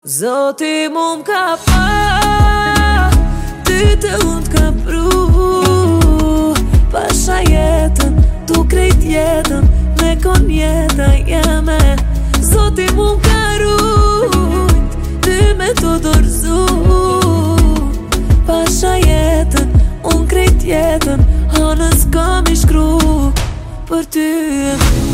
Zoti m'm ka pa, ty të unë t'ka pru. Pasha jetën, tu krejt jetën, me kon jeta jeme. Zoti m'm ka rujt, ty me të dorzu. Pasha jetën, unë krejt jetën, hanës kam i shkru për ty.